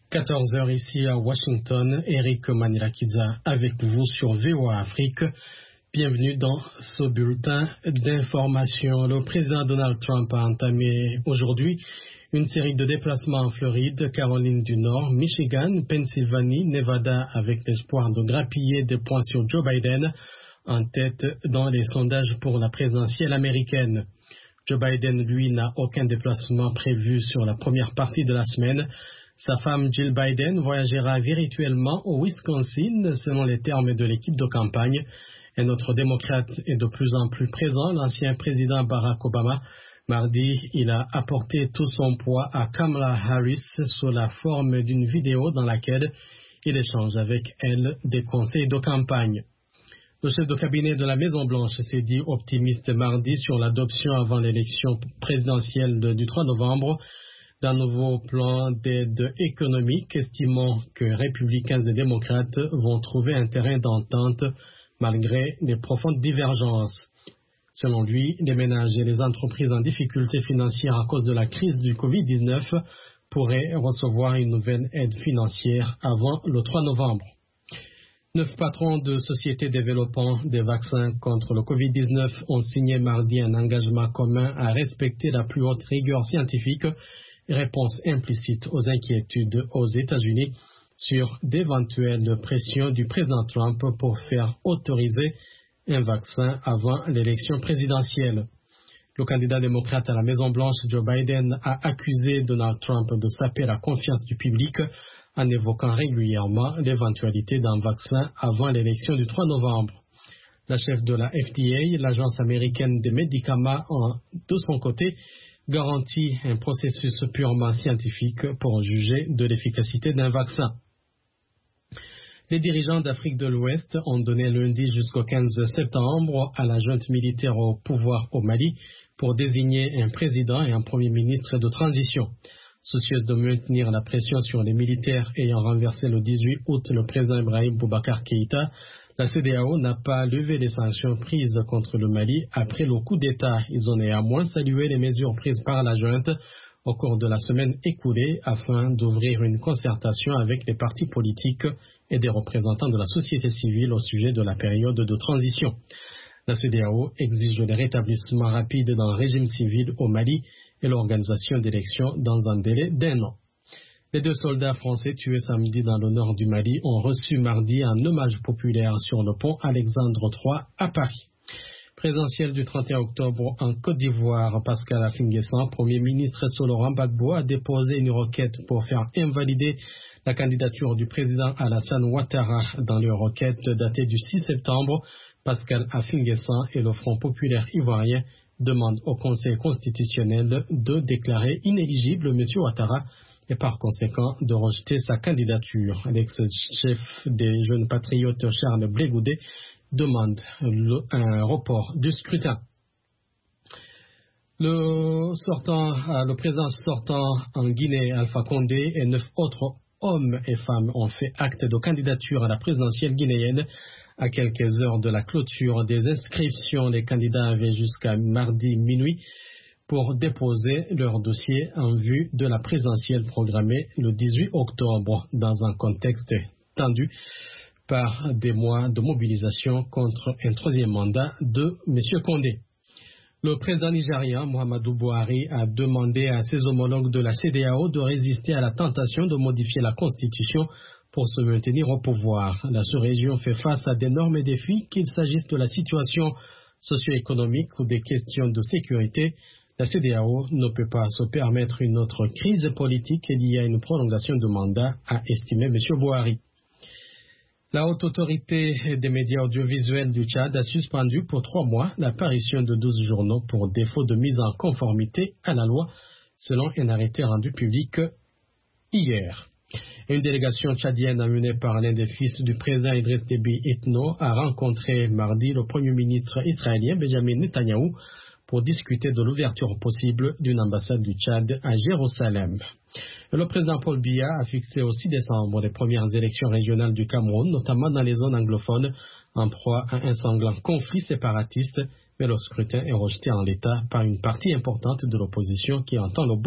14 heures ici à Washington, Eric Manilakiza avec vous sur VOA Afrique. Bienvenue dans ce bulletin d'information. Le président Donald Trump a entamé aujourd'hui une série de déplacements en Floride, Caroline du Nord, Michigan, Pennsylvanie, Nevada, avec l'espoir de grappiller des points sur Joe Biden, en tête dans les sondages pour la présidentielle américaine. Joe Biden, lui, n'a aucun déplacement prévu sur la première partie de la semaine. Sa femme Jill Biden voyagera virtuellement au Wisconsin, selon les termes de l'équipe de campagne. Un autre démocrate est de plus en plus présent, l'ancien président Barack Obama. Mardi, il a apporté tout son poids à Kamala Harris sous la forme d'une vidéo dans laquelle il échange avec elle des conseils de campagne. Le chef de cabinet de la Maison-Blanche s'est dit optimiste mardi sur l'adoption avant l'élection présidentielle du 3 novembre d'un nouveau plan d'aide économique, estimant que républicains et démocrates vont trouver un terrain d'entente malgré les profondes divergences. Selon lui, les ménages et les entreprises en difficulté financière à cause de la crise du Covid-19 pourraient recevoir une nouvelle aide financière avant le 3 novembre. 9 patrons de sociétés développant des vaccins contre le Covid-19 ont signé mardi un engagement commun à respecter la plus haute rigueur scientifique, réponse implicite aux inquiétudes aux États-Unis sur d'éventuelles pressions du président Trump pour faire autoriser un vaccin avant l'élection présidentielle. Le candidat démocrate à la Maison-Blanche, Joe Biden, a accusé Donald Trump de saper la confiance du public en évoquant régulièrement l'éventualité d'un vaccin avant l'élection du 3 novembre. La chef de la FDA, l'Agence américaine des médicaments, de son côté, garantit un processus purement scientifique pour juger de l'efficacité d'un vaccin. Les dirigeants d'Afrique de l'Ouest ont donné lundi jusqu'au 15 septembre à la junte militaire au pouvoir au Mali pour désigner un président et un premier ministre de transition. Soucieuse de maintenir la pression sur les militaires ayant renversé le 18 août le président Ibrahim Boubacar Keïta, la CEDEAO n'a pas levé les sanctions prises contre le Mali après le coup d'État. Ils ont néanmoins salué les mesures prises par la junte au cours de la semaine écoulée afin d'ouvrir une concertation avec les partis politiques et des représentants de la société civile au sujet de la période de transition. La CEDEAO exige le rétablissement rapide d'un régime civil au Mali et l'organisation d'élections dans un délai d'1 an. Les 2 soldats français tués samedi dans le nord du Mali ont reçu mardi un hommage populaire sur le pont Alexandre III à Paris. Présidentielle du 31 octobre en Côte d'Ivoire, Pascal Affi-N'Guessan, Premier ministre sous Laurent Gbagbo, a déposé une requête pour faire invalider la candidature du président Alassane Ouattara. Dans leur requête datée du 6 septembre, Pascal Affi-N'Guessan et le Front populaire ivoirien demandent au Conseil constitutionnel de déclarer inéligible M. Ouattara et par conséquent de rejeter sa candidature. L'ex-chef des jeunes patriotes Charles Blé Goudet demande un report du scrutin. Le président sortant en Guinée, Alpha Condé, et 9 autres hommes et femmes ont fait acte de candidature à la présidentielle guinéenne. À quelques heures de la clôture des inscriptions, les candidats avaient jusqu'à mardi minuit pour déposer leur dossier en vue de la présidentielle programmée le 18 octobre dans un contexte tendu par des mois de mobilisation contre un 3e mandat de M. Condé. Le président nigérian Muhammadu Buhari a demandé à ses homologues de la CEDEAO de résister à la tentation de modifier la Constitution pour se maintenir au pouvoir. La sous-région fait face à d'énormes défis, qu'il s'agisse de la situation socio-économique ou des questions de sécurité. La CEDEAO ne peut pas se permettre une autre crise politique liée à une prolongation de mandat, a estimé M. Buhari. La haute autorité des médias audiovisuels du Tchad a suspendu pour 3 mois l'apparition de 12 journaux pour défaut de mise en conformité à la loi, selon un arrêté rendu public hier. Une délégation tchadienne amenée par l'un des fils du président Idriss Déby Itno a rencontré mardi le premier ministre israélien Benjamin Netanyahou pour discuter de l'ouverture possible d'une ambassade du Tchad à Jérusalem. Le président Paul Biya a fixé au 6 décembre les premières élections régionales du Cameroun, notamment dans les zones anglophones, en proie à un sanglant conflit séparatiste, mais le scrutin est rejeté en l'état par une partie importante de l'opposition qui entend le